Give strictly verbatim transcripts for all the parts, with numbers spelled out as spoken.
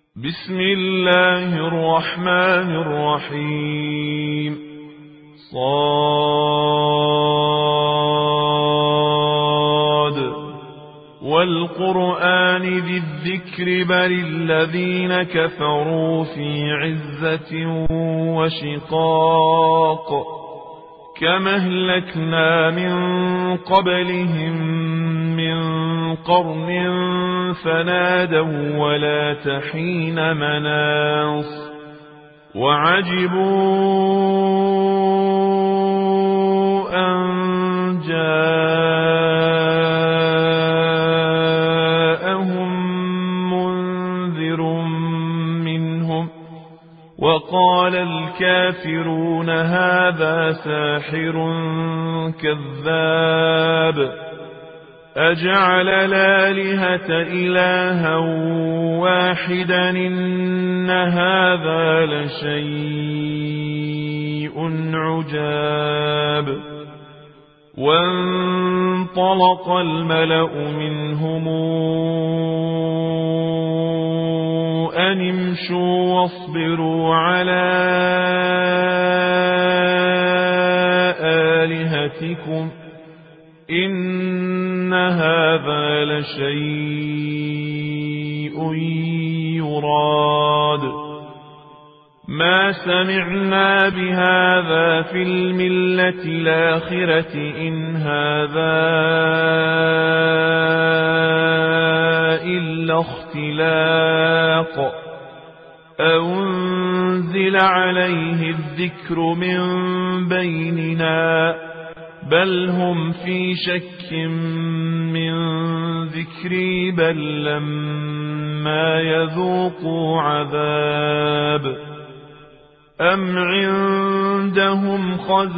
بسم الله الرحمن الرحيم. صاد والقرآن ذي الذكر بل الذين كفروا في عزة وشقاق كما أهلكنا من قبلهم من قرن فنادوا ولا تحين مناص وعجبوا أن جاءهم منذر منهم وقال الكافرون هذا ساحر كذاب أجعل الآلهة إلها واحدا إن هذا لشيء عجاب. وانطلق الملأ منهم أن امشوا واصبروا على آلهتكم إن هذا لشيء يراد ما سمعنا بهذا في الملة الآخرة إن هذا إلا اختلاق أنزل عليه الذكر من بيننا بل هم في شك من ذكري بل لما يذوقوا عذاب أم عندهم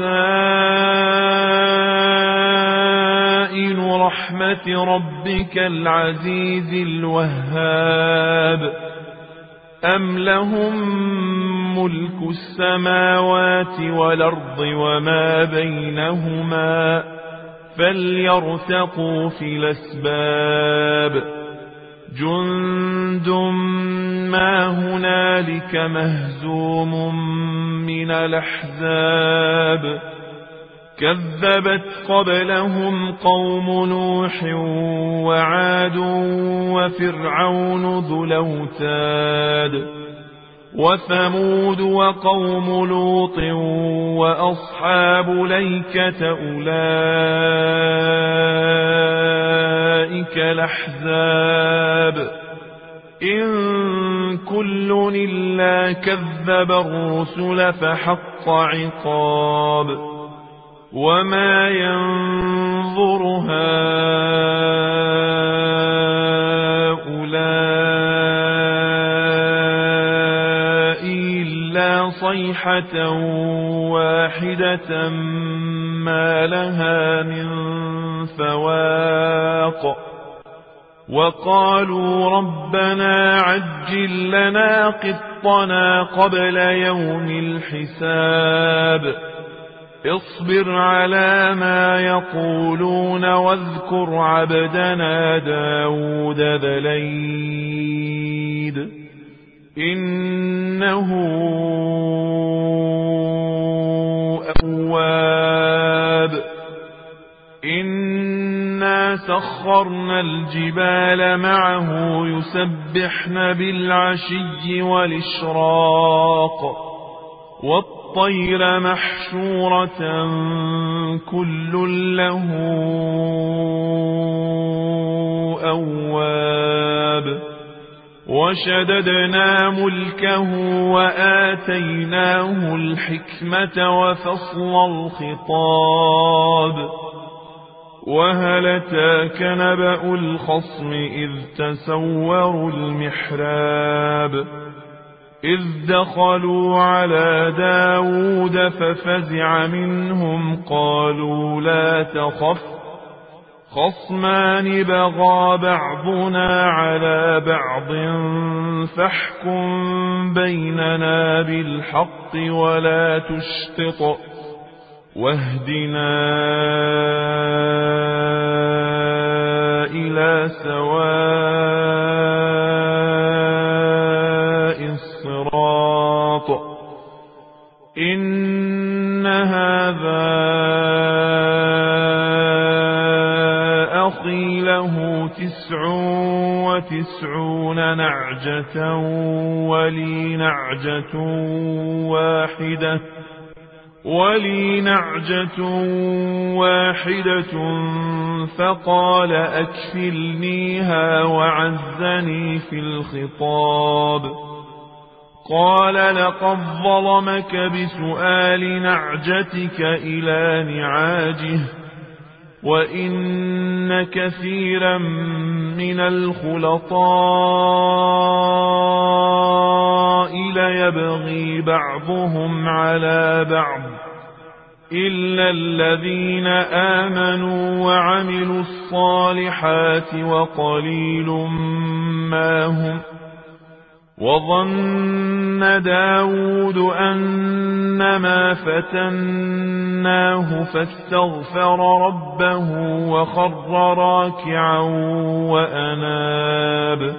خزائن رحمة ربك العزيز الوهاب أم لهم ملك السماوات والأرض وما بينهما فليرتقوا في الأسباب جند ما هنالك مهزوم من الأحزاب كذبت قبلهم قوم نوح وعاد وفرعون ذو الأوتاد وثمود وقوم لوط وأصحاب الأيكة أولئك الأحزاب إن كل إلا كذب الرسل فحق عقاب وما ينظر هؤلاء إلا صيحة واحدة ما لها من فواق وقالوا ربنا عجل لنا قطنا قبل يوم الحساب اصبر على ما يقولون واذكر عبدنا داود ذا الأيد إنه أواب إنا سخرنا الجبال معه يسبحن بالعشي والإشراق والطير محشورة كل له أواب وشددنا ملكه وآتيناه الحكمة وفصل الخطاب وهل أتاك نبأ الخصم إذ تسوروا المحراب إذ دخلوا على داود ففزع منهم قالوا لا تخف خصمان بغى بعضنا على بعض فاحكم بيننا بالحق ولا تشطط واهدنا إلى سواء وتسعون نعجة ولي نعجة واحدة ولي نعجة واحدة فقال أكفلنيها وعزني في الخطاب. قال لقد ظلمك بسؤال نعجتك إلى نعاجه وإن كثيرا من الخلطاء ليبغي بعضهم على بعض إلا الذين آمنوا وعملوا الصالحات وقليل ما هم. وظن داود أنما فتناه فاستغفر ربه وخر راكعا وأناب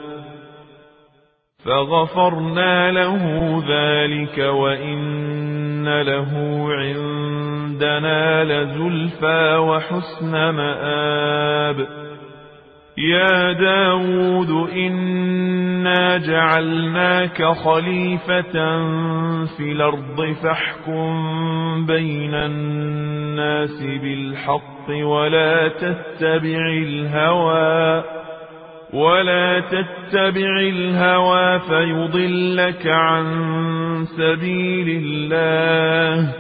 فغفرنا له ذلك وإن له عندنا لزلفى وحسن مآب. يا داود إنا جعلناك خليفة في الأرض فاحكم بين الناس بالحق ولا تتبع الهوى ولا تتبع الهوى فيضلك عن سبيل الله.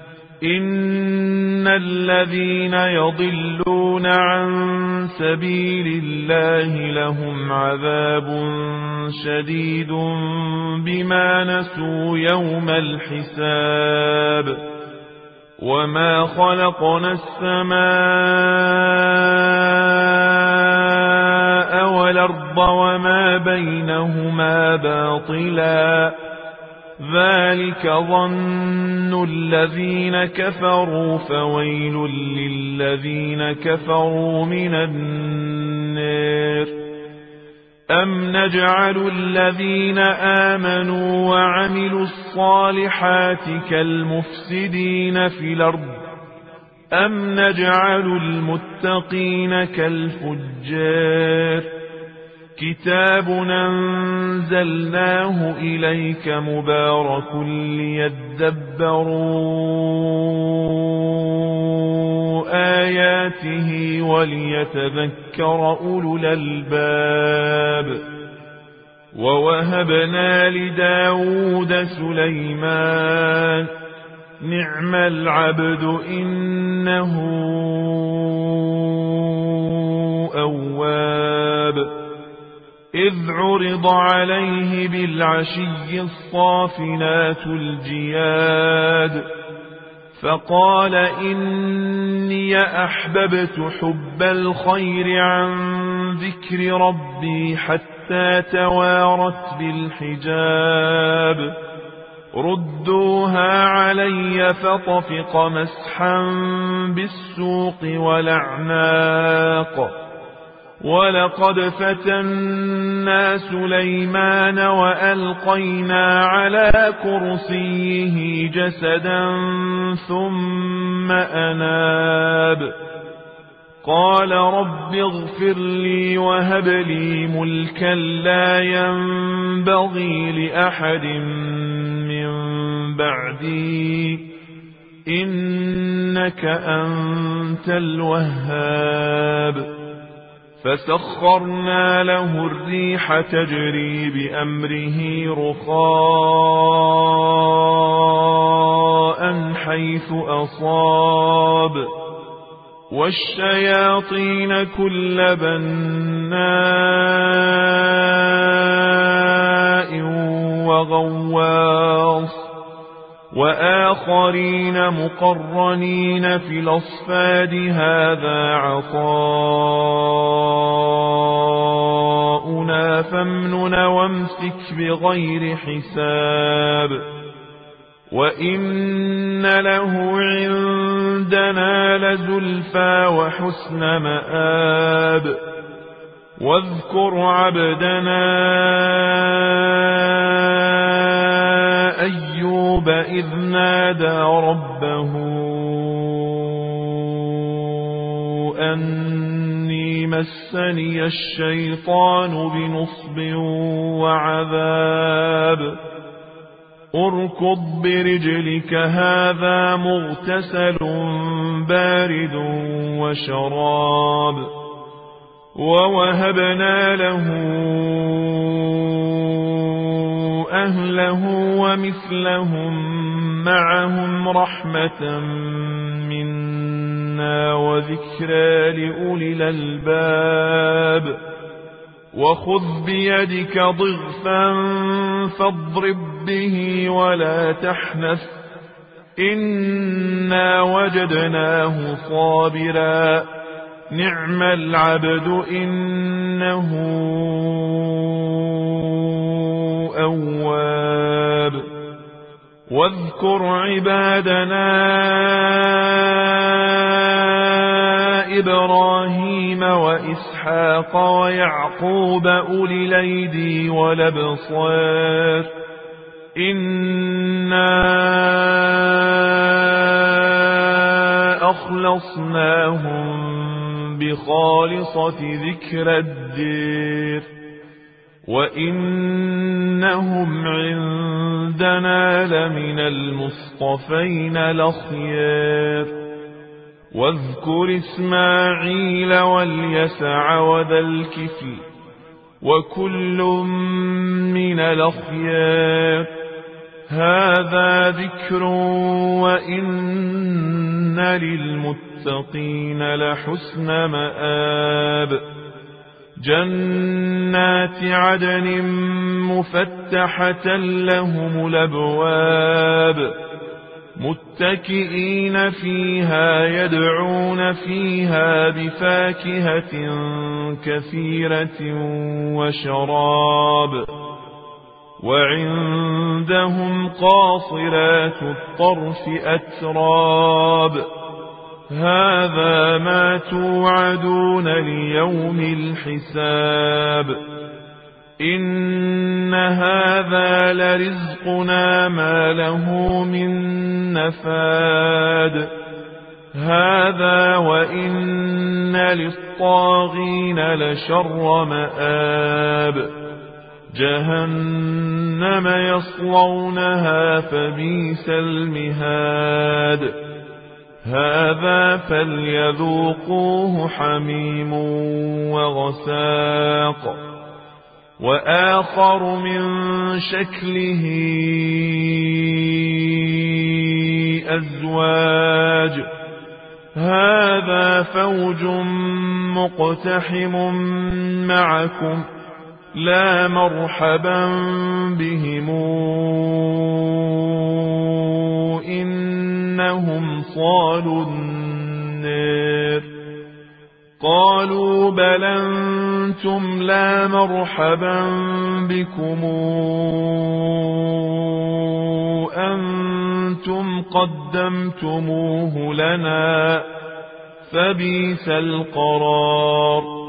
إن الذين يضلون عن سبيل الله لهم عذاب شديد بما نسوا يوم الحساب. وما خلقنا السماء والأرض وما بينهما باطلا ذلك ظن الذين كفروا فويل للذين كفروا من النار. أم نجعل الذين آمنوا وعملوا الصالحات كالمفسدين في الأرض أم نجعل المتقين كالفجار. كتاب أنزلناه إليك مبارك ليدبروا آياته وليتذكر أولو الألباب. ووهبنا لداود سليمان نعم العبد إنه أواب. إذ عرض عليه بالعشي الصافنات الجياد فقال إني أحببت حب الخير عن ذكر ربي حتى توارت بالحجاب. ردوها علي فطفق مسحا بالسوق والأعناق. ولقد فتنا سليمان وألقينا على كرسيه جسدا ثم أناب. قال رب اغفر لي وهب لي ملكا لا ينبغي لأحد من بعدي إنك أنت الوهاب. فسخرنا له الريح تجري بأمره رخاء حيث أصاب والشياطين كل بناء وغواص وآخرين مقرنين في الأصفاد هذا عطاؤنا فامنن وامسك بغير حساب. وإن له عندنا لزلفى وحسن مآب. واذكر عبدنا أيوب إذ نادى ربه أني مسني الشيطان بنصب وعذاب اركض برجلك هذا مغتسل بارد وشراب ووهبنا له أهله ومثلهم معهم رحمة منا وذكرى لأولي الألباب وخذ بيدك ضغثا فاضرب به ولا تحنث إنا وجدناه صابرا نعم العبد إنه أواب واذكر عبادنا إبراهيم وإسحاق ويعقوب أولي الأيدي والأبصار إنا أخلصناهم بخالصة ذكر الدير وإنهم عندنا لمن المصطفين الأخيار واذكر إسماعيل واليسع وذا الكفل وكل من الأخيار هذا ذكر وإن للمتقين لحسن مآب جنات عدن مفتحة لهم الأبواب متكئين فيها يدعون فيها بفاكهة كثيرة وشراب وعندهم قاصرات الطرف أتراب هذا ما توعدون ليوم الحساب إن هذا لرزقنا ما له من نفاد هذا وإن للطاغين لشر مآب جهنم يصلونها فبئس المهاد هذا فليذوقوه حميم وغساق وآخر من شكله أزواج هذا فوج مقتحم معكم لا مرحبا بهم إنهم صالوا النار قالوا بل أنتم لا مرحبا بكم أنتم قدمتموه لنا فبئس القرار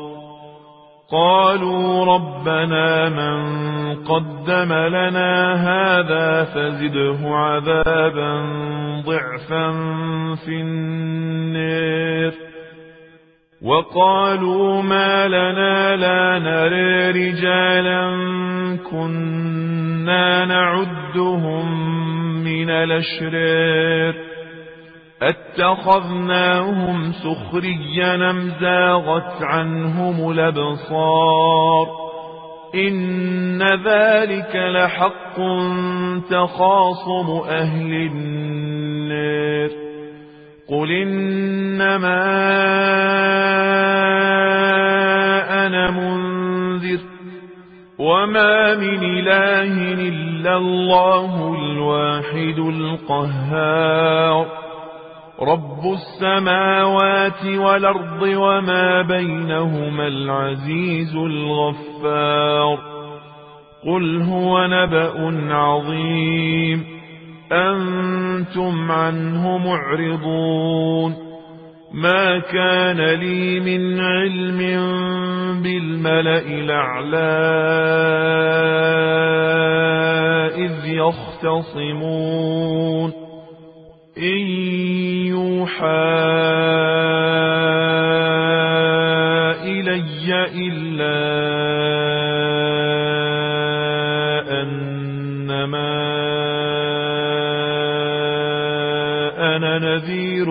قالوا ربنا من قدم لنا هذا فزده عذابا ضعفا في النار وقالوا ما لنا لا نرى رجالا كنا نعدهم من الأشرار اتخذناهم سخريا أم زاغت عنهم الأبصار إن ذلك لحق تخاصم أهل النار قل إنما أنا منذر وما من إله إلا الله الواحد القهار رب السماوات والأرض وما بينهما العزيز الغفار قل هو نبأ عظيم أنتم عنه معرضون ما كان لي من علم بالملأ الأعلى إذ يختصمون إن يوحى إلي نذير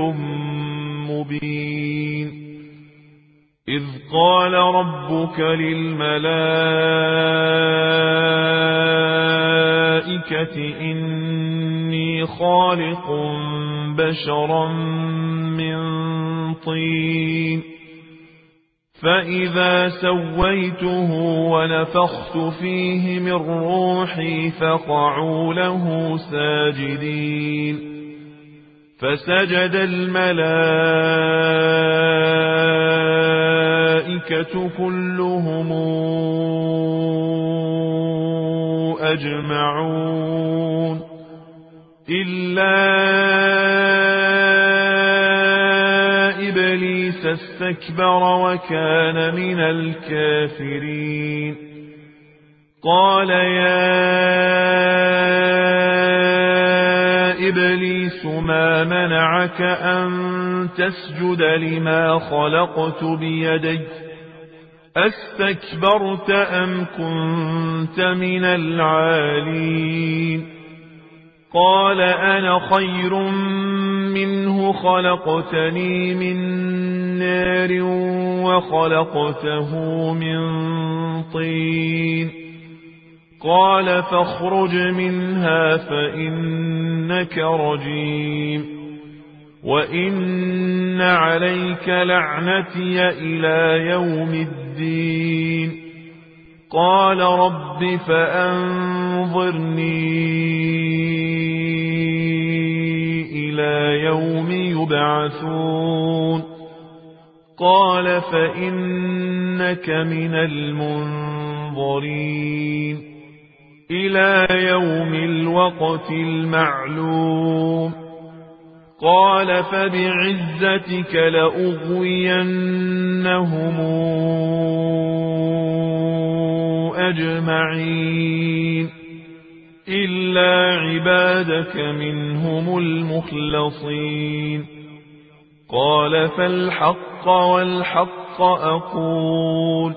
مبين إذ قال ربك للملائكة إني خالق بشرا من طين فإذا سويته ونفخت فيه من روحي فقعوا له ساجدين فسجد الملائكة كلهم أجمعون إلا إبليس استكبر وكان من الكافرين قال يا إبليس ما منعك أن تسجد لما خلقت بيدي أستكبرت أم كنت من العالين قال أنا خير منه خلقتني من نار وخلقته من طين قال فاخرج منها فإنك رجيم وإن عليك لعنتي إلى يوم الدين قال رب فأنظرني إلى يوم يبعثون قال فإنك من المنظرين إلى يوم الوقت المعلوم قال فبعزتك لأغوينهم أجمعين إلا عبادك منهم المخلصين قال فالحق والحق أقول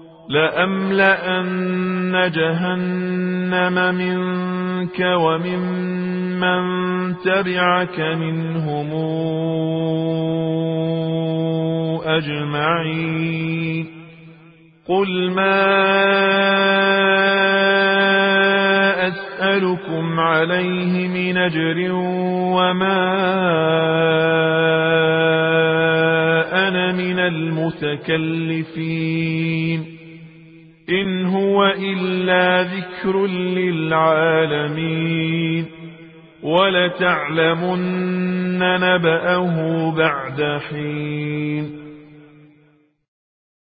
لأملأن جهنم منك وممن تبعك منهم أجمعين قل ما أسألكم عليه من أجر وما أنا من المتكلفين إن هو إلا ذكر للعالمين ولتعلمن نبأه بعد حين